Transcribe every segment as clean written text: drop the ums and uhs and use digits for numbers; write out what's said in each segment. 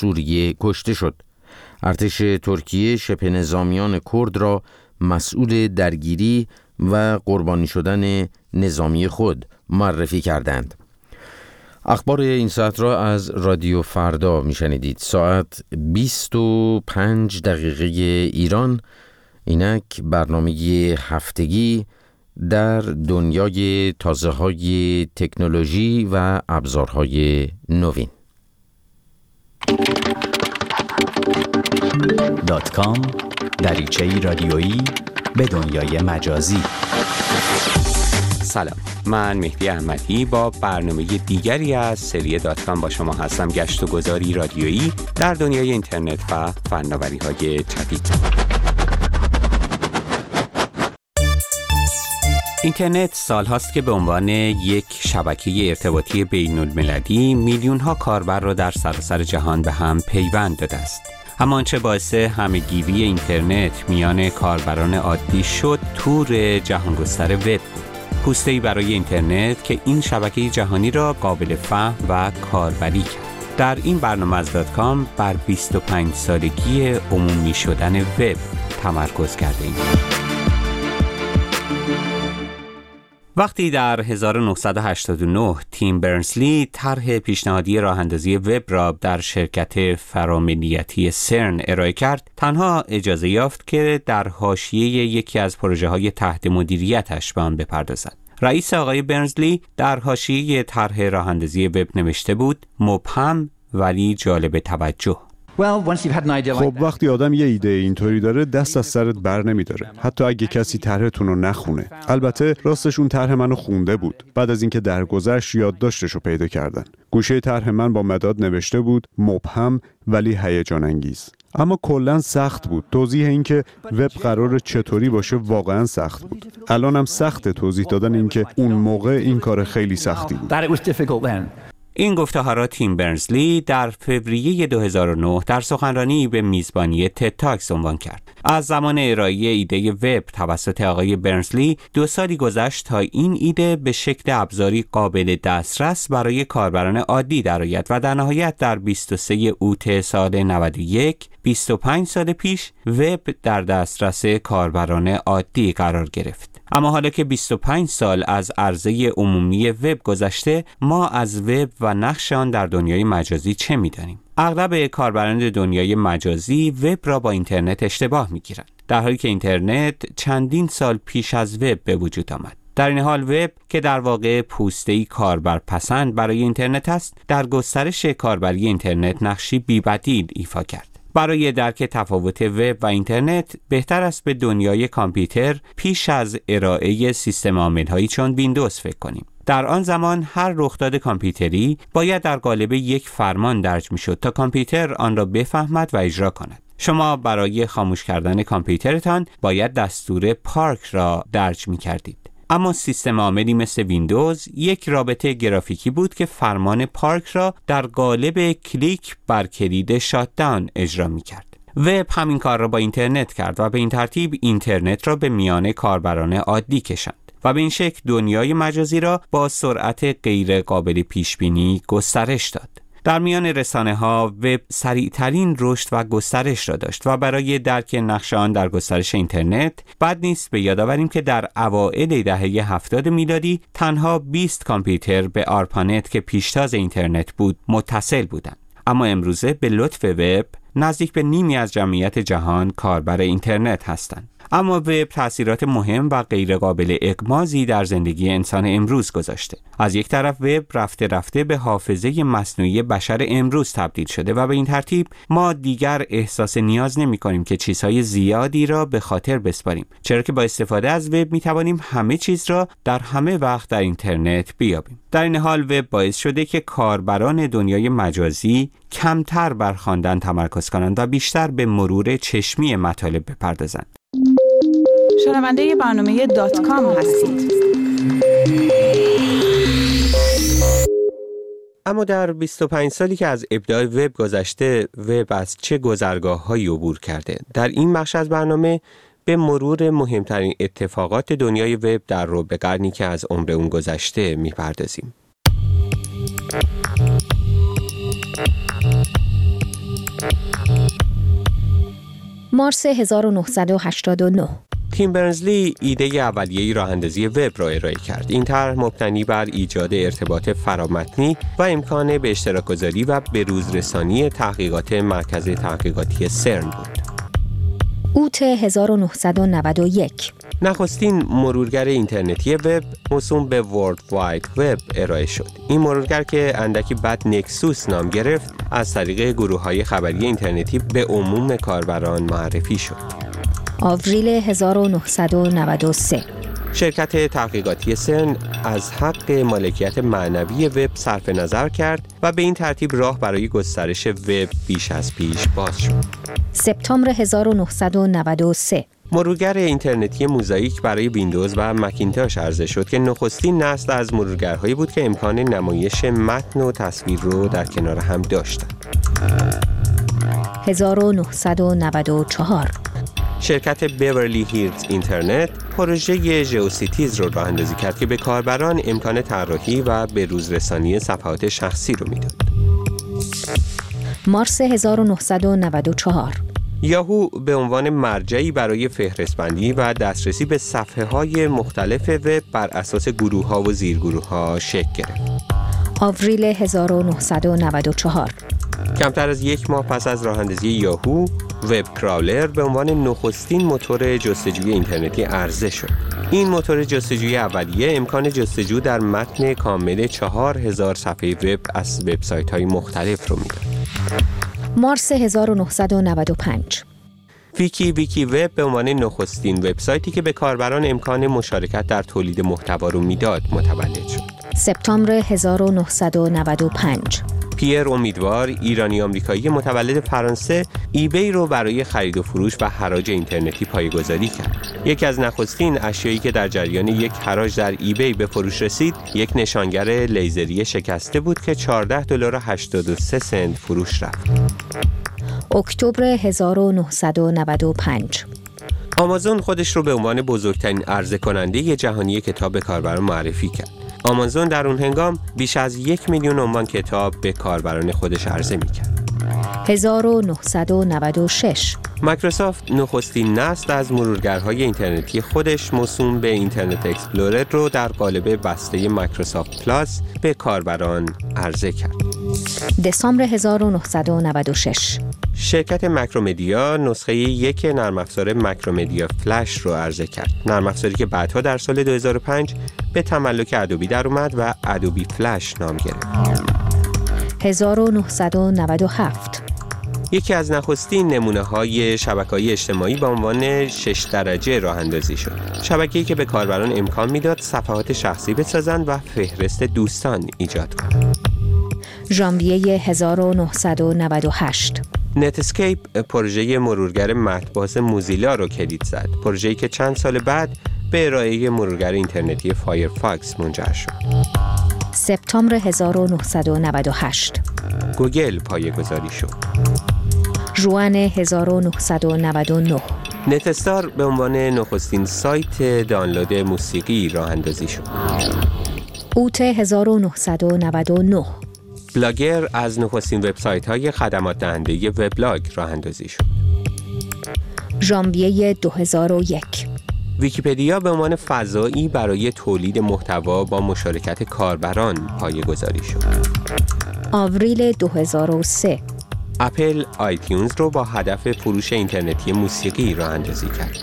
سوریه کشته شد. ارتش ترکیه شبه نظامیان کرد را مسئول درگیری و قربانی شدن نظامی خود معرفی کردند. اخبار این ساعت را از رادیو فردا میشنیدید. ساعت 25 دقیقه ایران. اینک برنامه هفتگی در دنیای تازه‌های تکنولوژی و ابزارهای نوین. .com دریچه‌ای رادیویی به دنیای مجازی. سلام، من مهدی احمدی با برنامه دیگری از سری .com با شما هستم. گشت و گذاری رادیویی در دنیای اینترنت و فناوری‌های جدید. اینترنت سالهاست که به عنوان یک شبکه ارتباطی بین‌المللی میلیون‌ها کاربر را در سراسر جهان به هم پیوند داده است. اما آنچه باعث همه‌گیری اینترنت میان کاربران عادی شد تور جهانگستر وب بود. پوسته‌ای برای اینترنت که این شبکه جهانی را قابل فهم و کاربری کرد. در این برنامه از .com بر 25 سالگی عمومی شدن وب تمرکز کرده‌ایم. وقتی در 1989 تیم برنرز-لی طرح پیشنهادی راه‌اندازی وب را در شرکت فراملیتی سرن ارائه کرد، تنها اجازه یافت که در حاشیه یکی از پروژه‌های تحت مدیریتش به آن بپردازد. رئیس آقای برنرز-لی در حاشیه طرح راه‌اندازی وب نوشته بود: مبهم ولی جالب توجه. خب وقتی آدم یه ایده اینطوری داره دست از سرت بر نمیداره، حتی اگه کسی طرحتون رو نخونه. البته راستش اون طرح منو خونده بود. بعد از اینکه درگذشت یادداشتش رو پیدا کردن. گوشه طرح من با مداد نوشته بود: مبهم ولی هیجان انگیز. اما کلاً سخت بود. توضیح این که وب قراره چطوری باشه واقعاً سخت بود. الانم سخت توضیح دادن این که اون موقع این کار خیلی سختی بود. این گفته‌ها را تیم برنرز-لی در فوریه 2009 در سخنرانی به میزبانی تد تاکس عنوان کرد. از زمان ارائه ایده وب توسط آقای برنرز-لی 2 سالی گذشت تا این ایده به شکل ابزاری قابل دسترس برای کاربران عادی درآید و در نهایت در 23 اوت سال 91 25 سال پیش وب در دسترس کاربران عادی قرار گرفت. اما حالا که 25 سال از عرضه عمومی وب گذشته، ما از وب و نقش آن در دنیای مجازی چه می‌دانیم؟ اغلب کاربران دنیای مجازی وب را با اینترنت اشتباه می‌گیرند، در حالی که اینترنت چندین سال پیش از وب به وجود آمد. در این حال وب که در واقع پوسته‌ای کاربرپسند برای اینترنت است، در گسترش کاربری اینترنت نقشی بی‌بدیل ایفا کرد. برای درک تفاوت وب و اینترنت بهتر است به دنیای کامپیوتر پیش از ارائه سیستم عامل‌هایی چون ویندوز فکر کنیم. در آن زمان هر رخداد کامپیوتری باید در قالب یک فرمان درج می‌شد تا کامپیوتر آن را بفهمد و اجرا کند. شما برای خاموش کردن کامپیوترتان باید دستور پارک را درج می‌کردید. اما سیستم عاملی مثل ویندوز یک رابطه گرافیکی بود که فرمان پارک را در قالب کلیک بر کلید شاتداون اجرا می‌کرد. وب همین کار را با اینترنت کرد و به این ترتیب اینترنت را به میان کاربران عادی کشاند و به این شکل دنیای مجازی را با سرعت غیر قابل پیش‌بینی گسترش داد. در میان رسانه‌ها وب سریع‌ترین رشد و گسترش را داشت و برای درک نقش آن در گسترش اینترنت بد نیست به یاد آوریم که در اوایل دهه 70 میلادی تنها 20 کامپیوتر به آرپانت که پیشتاز اینترنت بود متصل بودند. اما امروزه به لطف وب نزدیک به نیمی از جمعیت جهان کاربر اینترنت هستند. اما وب تأثیرات مهم و غیرقابل اغماضی در زندگی انسان امروز گذاشته. از یک طرف وب رفته رفته به حافظه مصنوعی بشر امروز تبدیل شده و به این ترتیب ما دیگر احساس نیاز نمی‌کنیم که چیزهای زیادی را به خاطر بسپاریم، چرا که با استفاده از وب می‌توانیم همه چیز را در همه وقت در اینترنت بیابیم. در این حال وب باعث شده که کاربران دنیای مجازی کمتر بر خواندن تمرکز کنند و بیشتر به مرور چشمی مطالب بپردازند. شنونده برنامه .com هستید. اما در 25 سالی که از ابداع وب گذشته، وب از چه گذرگاه‌هایی عبور کرده؟ در این بخش از برنامه به مرور مهمترین اتفاقات دنیای وب در ربع قرنی که از عمر اون گذشته می‌پردازیم. مارس 1989 تیم برنزلی ایده اولیه راه‌اندازی وب را ارائه کرد. این طرح مبتنی بر ایجاد ارتباط فرامتنی و امکان به اشتراک گذاری و بروزرسانی تحقیقات مرکز تحقیقاتی سرن بود. اوت 1991 نخستین مرورگر اینترنتی وب موسوم به ورلد واید وب ارائه شد. این مرورگر که اندکی بعد نکسوس نام گرفت، از طریق گروه‌های خبری اینترنتی به عموم کاربران معرفی شد. آوریل 1993 شرکت تحقیقاتی سرن از حق مالکیت معنوی وب صرف نظر کرد و به این ترتیب راه برای گسترش وب بیش از پیش باز شد. سپتامبر 1993 مرورگر اینترنتی موزاییک برای ویندوز و مکینتاش عرضه شد که نخستین نسل از مرورگرهایی بود که امکان نمایش متن و تصویر رو در کنار هم داشتند. 1994 شرکت بیورلی هیلز اینترنت پروژه ژئوسیتیز رو راه اندازی کرد که به کاربران امکان طراحی و بروزرسانی صفحات شخصی رو میداد. مارس 1994 یاهو به عنوان مرجعی برای فهرست‌بندی و دسترسی به صفحه‌های مختلف وب بر اساس گروه‌ها و زیرگروه‌ها شکل گرفت. آوریل 1994 کمتر از یک ماه پس از راه‌اندازی یاهو، وب کراولر به عنوان نخستین موتور جستجوی اینترنتی عرضه شد. این موتور جستجوی اولیه امکان جستجو در متن کامل 4000 صفحه وب از وبسایت‌های مختلف رو میداد. مارس 1995 ویکی وب به عنوان نخستین وبسایتی که به کاربران امکان مشارکت در تولید محتوا رو میداد متولد شد. سپتامبر 1995 پیر امیدوار، ایرانی آمریکایی متولد فرانسه، ایبی رو برای خرید و فروش و حراج اینترنتی پایه‌گذاری کرد. یکی از نخستین اشیایی که در جریان یک حراج در ایبی به فروش رسید، یک نشانگر لیزری شکسته بود که $14.83 فروش رفت. اکتبر 1995 آمازون خودش رو به عنوان بزرگترین عرضه کننده جهانی کتاب به کاربران معرفی کرد. آمازون در اون هنگام بیش از 1 میلیون عنوان کتاب به کاربران خودش عرضه می‌کرد. 1996 مایکروسافت نخستین نسل از مرورگرهای اینترنتی خودش موسوم به اینترنت اکسپلورر رو در قالب بسته مایکروسافت پلاس به کاربران عرضه کرد. دسامبر 1996 شرکت ماکرومدیا نسخه 1 نرم افزار ماکرومدیا فلش رو عرضه کرد. نرم افزاری که بعدها در سال 2005 به تملک ادوبی در اومد و ادوبی فلش نام گرفت. 1997 یکی از نخستین نمونه‌های شبکه‌های اجتماعی با عنوان 6 درجه راه اندازی شد. شبکه‌ای که به کاربران امکان میداد صفحات شخصی بسازند و فهرست دوستان ایجاد کنند. ژانویه 1998 نتسکیپ پروژه مرورگر متن‌باز موزیلا رو کلید زد. پروژه‌ای که چند سال بعد به ارائه مرورگر اینترنتی فایرفاکس منجر شد. سپتامبر 1998 گوگل پایه‌گذاری شد. ژوئن 1999 نتستار به عنوان نخستین سایت دانلود موسیقی راه اندازی شد. اوت 1999 بلاگر از نخستین وبسایت‌های خدمات دهنده وبلاگ راه اندازی شد. ژانویه 2001 ویکی‌پدیا به عنوان فضایی برای تولید محتوا با مشارکت کاربران پایه‌گذاری شد. آوریل 2003 اپل آیتیونز رو با هدف فروش اینترنتی موسیقی راه اندازی کرد.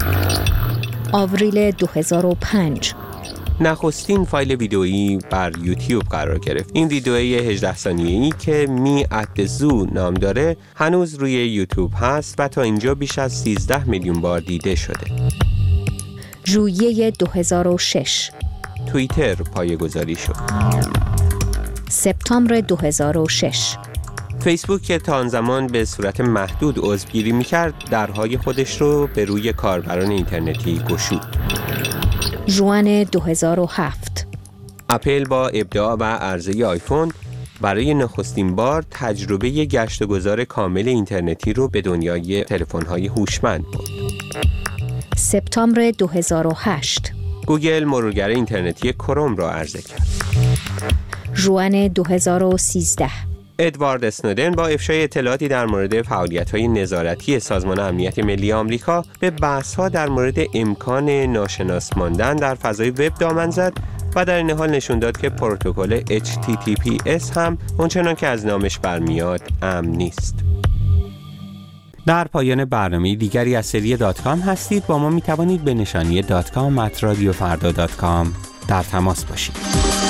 آوریل 2005 نخستین فایل ویدئویی بر یوتیوب قرار گرفت. این ویدئوی 18 ثانیه‌ای که می ات زو نام داره هنوز روی یوتیوب هست و تا اینجا بیش از 13 میلیون بار دیده شده. ژوئیه 2006 توییتر پایه‌گذاری شد. سپتامبر 2006 فیسبوک که تا آن زمان به صورت محدود عضوگیری می‌کرد، درهای خودش رو به روی کاربران اینترنتی گشود. ژوئن 2007 اپل با ابداع و عرضه آیفون برای نخستین بار تجربه گشت و گذار کامل اینترنتی رو به دنیای تلفن‌های هوشمند برد. سپتامبر 2008 گوگل مرورگر اینترنتی کروم را عرضه کرد. ژوئن 2013 ادوارد اسنودن با افشای اطلاعاتی در مورد فعالیت‌های نظارتی سازمان امنیت ملی آمریکا به بحث‌ها در مورد امکان ناشناس ماندن در فضای وب دامن زد و در این حال نشون داد که پروتکل HTTPS هم اونچنان که از نامش برمیاد امن نیست. در پایان برنامه دیگری از سری .com هستید. با ما می توانید به نشانی .com@radiofarda.com در تماس باشید.